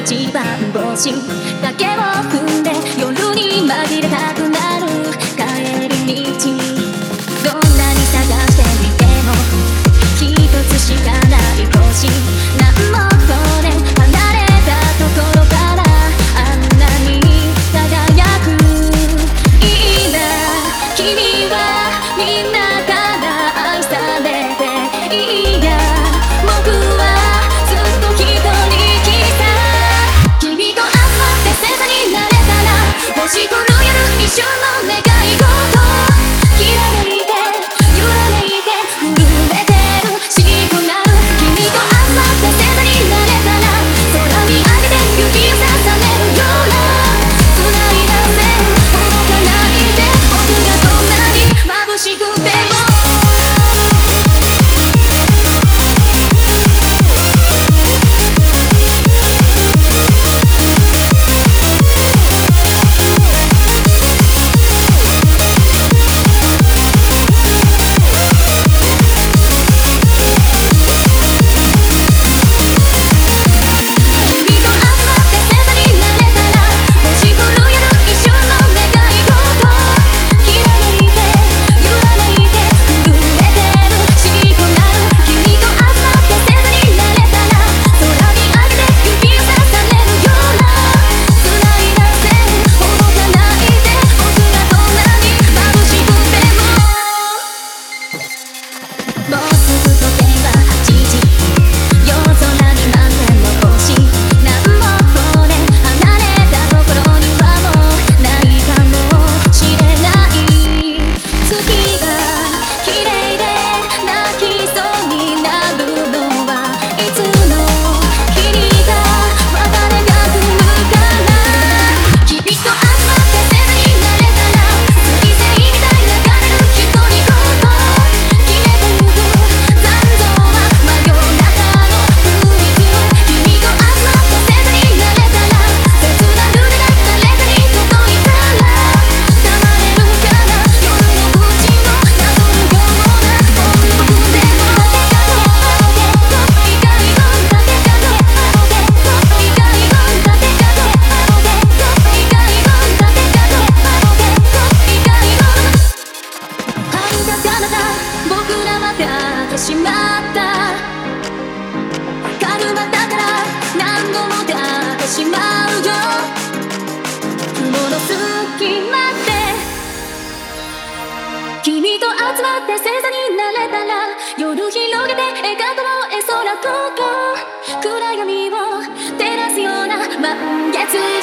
一番星だけを踏んで夜に紛れたくなる帰り道、どんなに探してみても一つしかない星、何もこれ離れたところからあんなに輝く。いいな君はみんなから愛されていいや、僕はずっと一人きりさ。君と集まって星座になれたら星来る夜一瞬の願い事、きらめいて揺らめいて震えてるしくなる。君と集まって星座になれたら空見上げて指をさされるような繋いだ線動かないで、僕がどんなに眩しくてもしまった。カルマだから何度も出会ってしまうよ。雲の隙間で君と集まって星座になれたら夜広げて笑顔の絵空と暗闇を照らすような満月